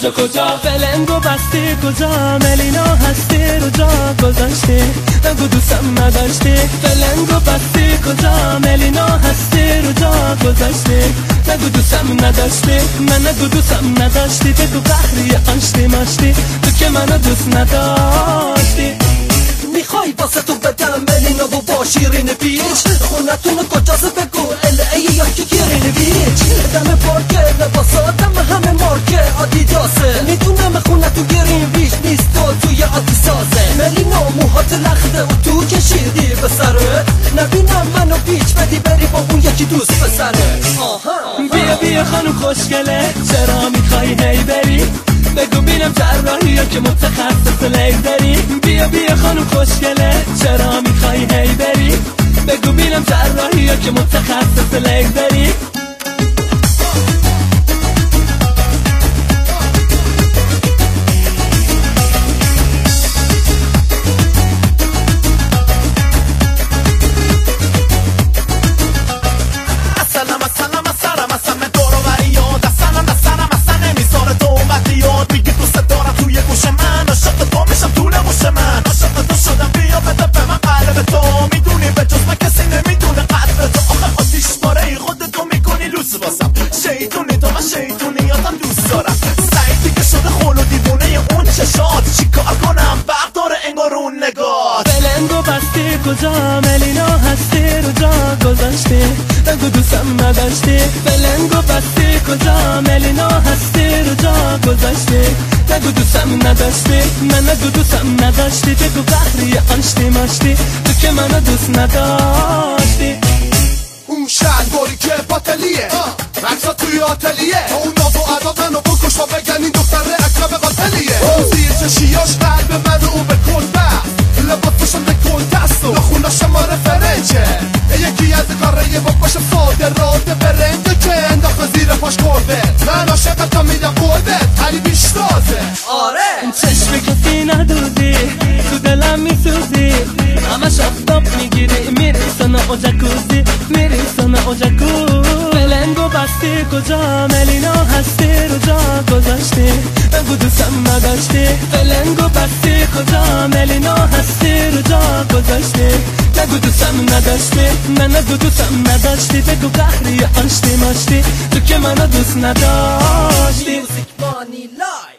تو کجا؟ فلنگو بستی کجا؟ ملینا هستی رو جا گذاشتی، نگو دوستم نداشتی. فلنگو بستی کجا؟ ملینا هستی رو جا گذاشتی، نگو دوستم نداشتی. من نگو دوستم نداشتی، بگو قهری آشتی ماشتی، تو که منو دوست نداشتی. میخوای واسه تو بدم ملینا و با شیرین بیچ، خونتون کجاست بگو ال یا که گیرین بیچ. دم پارکه لباساتم همه مارکه آدیداسه، میدونم خونتون گیرین بیچ نیست و توی آدیسازه. ملینا موهات لخته و تو کشیدی به سره، نبینم منو بیچ بدی بری با اون یکی دوست پسره. بیا بیا خانم خوشگله، چرا میخوای هی بری؟ بگو بینم جراحی یا که متخصص لیزری. بیا بیا خانم خوشگله، چرا میخوای هی بری؟ بگو بینم جراحی یا که متخصص لیزری. شیطونی تو من شیطونیاتم دوست دارم، سعیدی که شده خول و دیوونه اون چشات، چیکار کنم برداره انگار اون نگاه. فلنگو بستی کجا؟ ملینا هستی رو جا گذاشتی، نگو دوستم نداشتی. فلنگو بستی کجا؟ ملینا هستی رو جا گذاشتی، نگو دوستم نداشتی. من نگو دوستم نداشتی، بگو قهری آشتی ماشتی، تو که منو دوست نداشتی. اون شلواری که باطلیه، عکسا توی آتلیه، اون ناز و عداد منو بکش و بگن این دختره اکرم قاتلیه. اون زیر چشیاش قلب منو اون به کل بست، لباسشم به کل دست و نخونه شماره فرنچه. یکی از کاره با پاشم صادرات برنده که انداخت زیر پاش کرده. من عاشقتم میدم قلبت علی بیشتازه. آره چشم کسی ندودی، تو دلم میسوزی، همش آفتاب میگیری، میری سنا و جکوزی، میری سنا و جکوزی. فلنگو بستی کجا؟ ملینا هستی رو جا گذاشتی، نگو دوستم نداشتی. فلنگو بستی کجا؟ ملینا هستی رو جا گذاشتی، نگو دوستم نداشتی. من نگو دوستم نداشتی، بگو قهری آشتی ماشتی، تو که منو دوست نداشتی. موزیک بانی لایف.